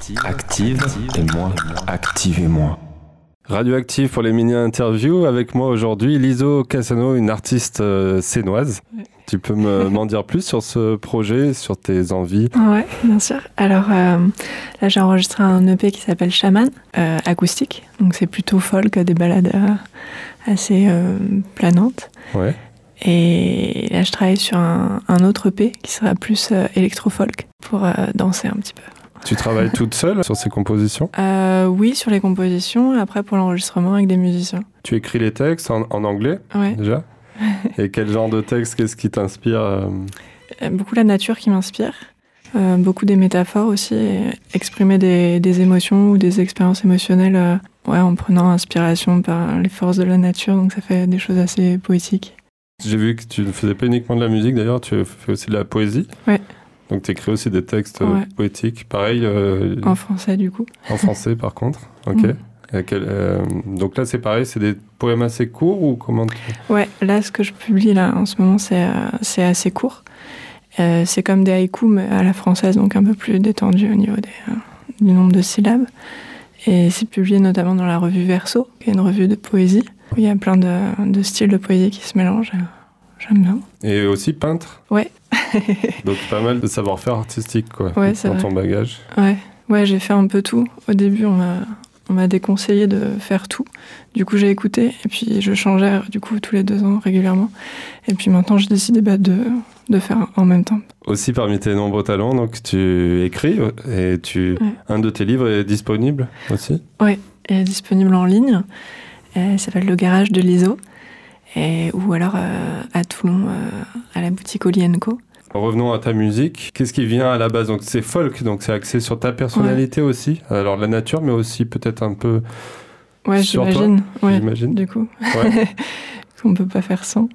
active et moi, activez-moi. Radioactive pour les mini-interviews. Avec moi aujourd'hui, Liso Cassano, une artiste sénoise. Ouais. Tu peux m'en dire plus sur ce projet, sur tes envies? Ouais, bien sûr. Alors là, j'ai enregistré un EP qui s'appelle Shaman, acoustique. Donc c'est plutôt folk, des ballades assez planantes. Ouais. Et là, je travaille sur un autre EP qui sera plus électro-folk pour danser un petit peu. Tu travailles toute seule sur ces compositions? Oui, sur les compositions, et après pour l'enregistrement avec des musiciens. Tu écris les textes en anglais, ouais. Déjà? Et quel genre de texte, qu'est-ce qui t'inspire? Beaucoup la nature qui m'inspire, beaucoup des métaphores aussi, exprimer des émotions ou des expériences émotionnelles en prenant inspiration par les forces de la nature, donc ça fait des choses assez poétiques. J'ai vu que tu ne faisais pas uniquement de la musique d'ailleurs, tu fais aussi de la poésie. Ouais. Donc tu écris aussi des textes poétiques, pareil. En français du coup. En français par contre, ok. Donc là c'est pareil, c'est des poèmes assez courts ou comment Ouais, là ce que je publie là en ce moment c'est assez court. C'est comme des haïkus mais à la française, donc un peu plus détendu au niveau du nombre de syllabes. Et c'est publié notamment dans la revue Verso, qui est une revue de poésie. Où il y a plein de styles de poésie qui se mélangent. J'aime bien. Et aussi peintre? Ouais. Donc pas mal de savoir-faire artistique, quoi, ouais, dans ton bagage. Ouais, j'ai fait un peu tout. Au début, on m'a déconseillé de faire tout. Du coup, j'ai écouté et puis je changeais du coup tous les 2 ans régulièrement. Et puis maintenant, j'ai décidé de faire en même temps. Aussi, parmi tes nombreux talents, donc tu écris et un de tes livres est disponible aussi? Oui, il est disponible en ligne. Il s'appelle Le Garage de Liso. Ou alors à Toulon, à la boutique Oli & Co. Revenons à ta musique. Qu'est-ce qui vient à la base? Donc c'est folk, donc c'est axé sur ta personnalité aussi. Alors la nature, mais aussi peut-être un peu sur j'imagine. Toi. Ouais, j'imagine. Du coup, qu'on peut pas faire sans.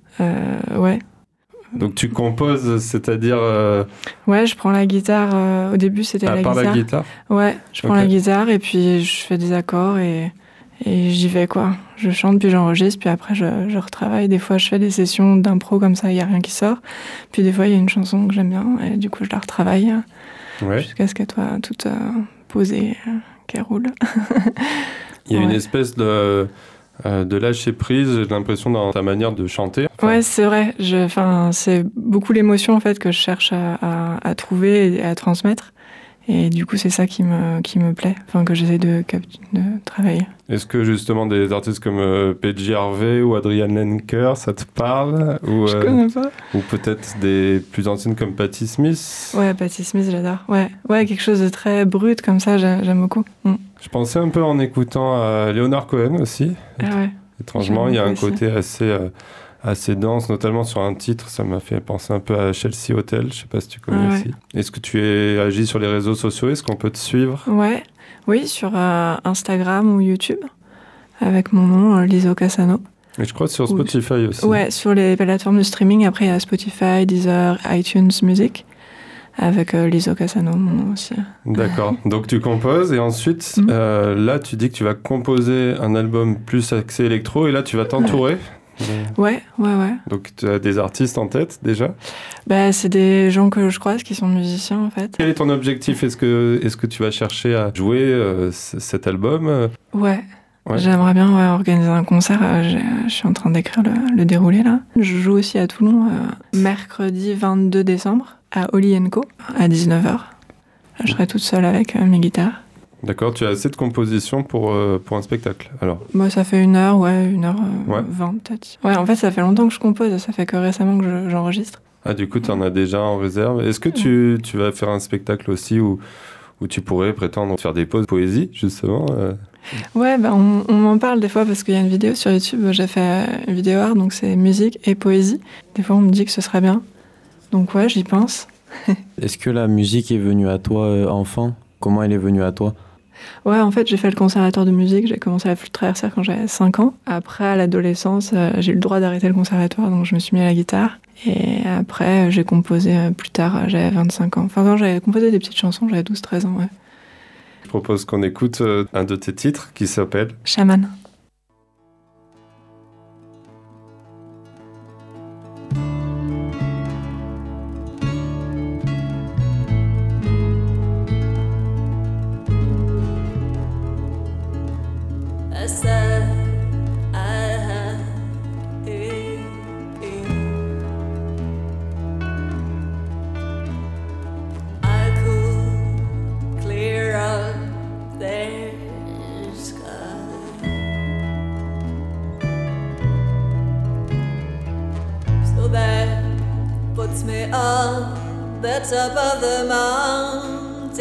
Ouais. Donc tu composes, c'est-à-dire... Ouais, je prends la guitare. Au début, c'était la guitare. À part la guitare? Ouais, je prends la guitare et puis je fais des accords et j'y vais, quoi. Je chante, puis j'enregistre, puis après je retravaille. Des fois, je fais des sessions d'impro comme ça, il n'y a rien qui sort. Puis des fois, il y a une chanson que j'aime bien, et du coup, je la retravaille jusqu'à ce qu'elle soit toute posée, qu'elle roule. Il y a une espèce de lâcher prise, j'ai l'impression, dans ta manière de chanter. Ouais, c'est vrai. C'est beaucoup l'émotion, en fait, que je cherche à trouver et à transmettre. Et du coup, c'est ça qui me plaît, que j'essaie de travailler. Est-ce que justement des artistes comme PJ Harvey ou Adrienne Lenker, ça te parle? Je connais pas. Ou peut-être des plus anciennes comme Patti Smith? Ouais, Patti Smith, j'adore. Ouais, quelque chose de très brut comme ça, j'aime beaucoup. Je pensais un peu en écoutant à Leonard Cohen aussi. Ah ouais. Étrangement, il y a un côté assez dense, notamment sur un titre, ça m'a fait penser un peu à Chelsea Hotel, je sais pas si tu connais aussi. Est-ce que tu agis sur les réseaux sociaux? Est-ce qu'on peut te suivre? Oui, sur Instagram ou YouTube, avec mon nom, Liso Cassano. Et je crois sur Spotify aussi. Ouais, sur les plateformes de streaming, après il y a Spotify, Deezer, iTunes Music, avec Liso Cassano, mon nom aussi. D'accord, donc tu composes et ensuite, là tu dis que tu vas composer un album plus axé électro et là tu vas t'entourer. Ouais. Donc tu as des artistes en tête déjà? C'est des gens que je croise qui sont musiciens en fait. Quel est ton objectif? Est-ce que tu vas chercher à jouer cet album? Ouais. J'aimerais bien organiser un concert. Je suis en train d'écrire le déroulé là. Je joue aussi à Toulon mercredi 22 décembre à Oli & Co à 19h. Là, je serai toute seule avec mes guitares. D'accord, tu as assez de compositions pour un spectacle, alors? Ça fait 1h20 peut-être. Ouais, en fait, ça fait longtemps que je compose, ça fait que récemment que j'enregistre. Ah, du coup, tu en as déjà en réserve. Est-ce que tu vas faire un spectacle aussi où tu pourrais prétendre faire des pauses poésie, justement Ouais, on m'en parle des fois parce qu'il y a une vidéo sur YouTube, j'ai fait une vidéo art, donc c'est musique et poésie. Des fois, on me dit que ce serait bien. Donc ouais, j'y pense. Est-ce que la musique est venue à toi enfant? Comment elle est venue à toi? Ouais, en fait, j'ai fait le conservatoire de musique, j'ai commencé la flûte traversière quand j'avais 5 ans. Après, à l'adolescence, j'ai eu le droit d'arrêter le conservatoire, donc je me suis mis à la guitare. Et après, j'ai composé plus tard, j'avais 25 ans. Quand j'avais composé des petites chansons, j'avais 12-13 ans, ouais. Je propose qu'on écoute un de tes titres qui s'appelle Shaman. the top of the mountain.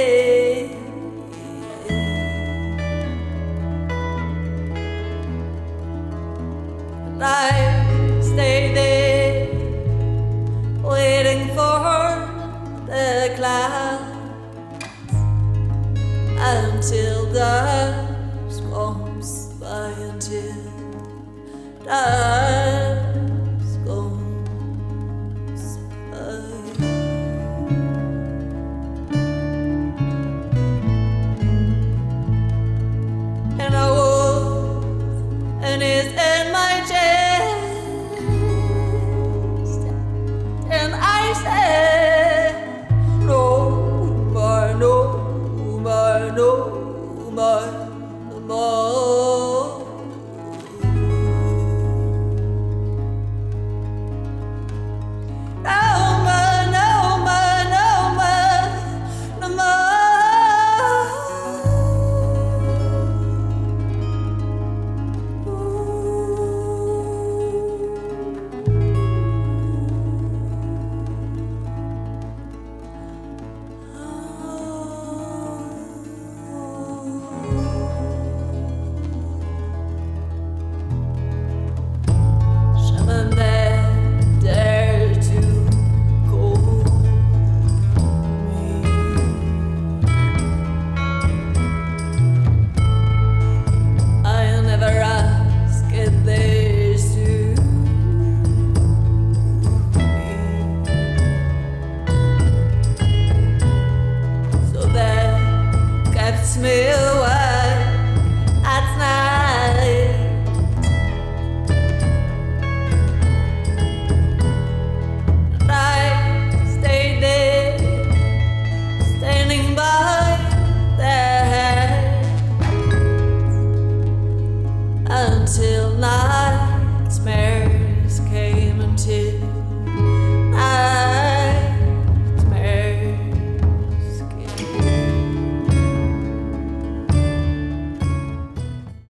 And I stayed there waiting for the clouds until dusk comes by, until dusk